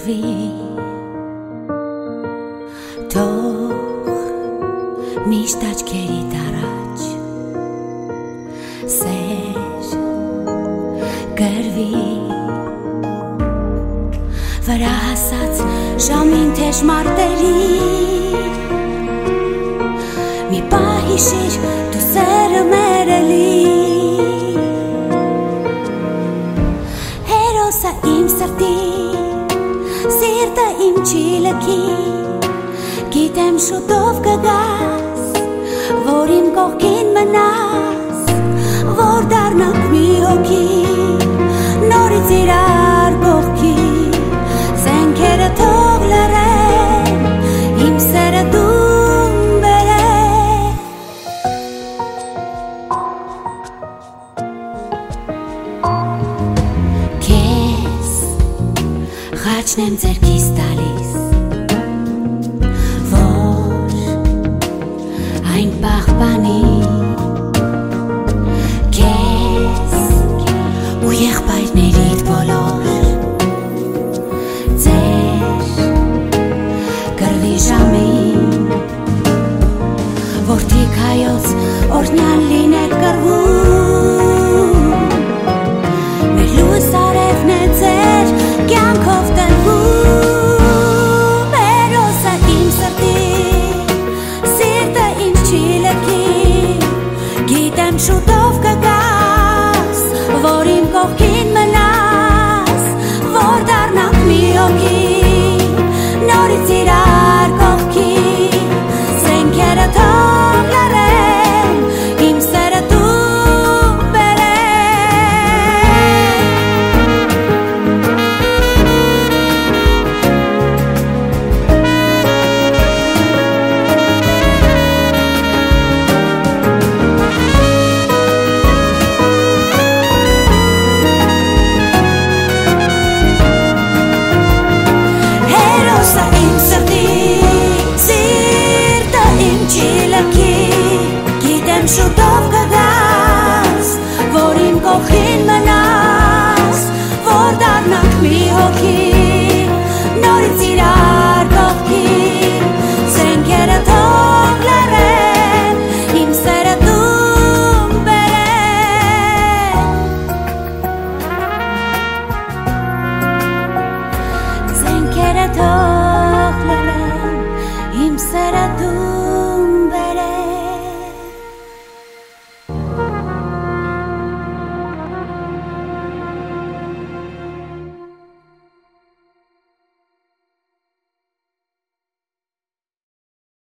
կտրվի թող միշտ աչքերիդ առաջ սեր գրվի վրա հասած ժամին թեժ մարտերի մի պահ հիշիր դու սերը մեր էլի հերոսը իմ սրտի սիրտը իմ չի լքի գիտեմ շուտով կգաս որ իմ կողքին մնաս որ դառնանք մի հոգի նորից իրար կողքի զենքերը թող լռեն իմ սերը դու բերես քեզ խաչն եմ ձեռքիս տալիս որ այն պահպանի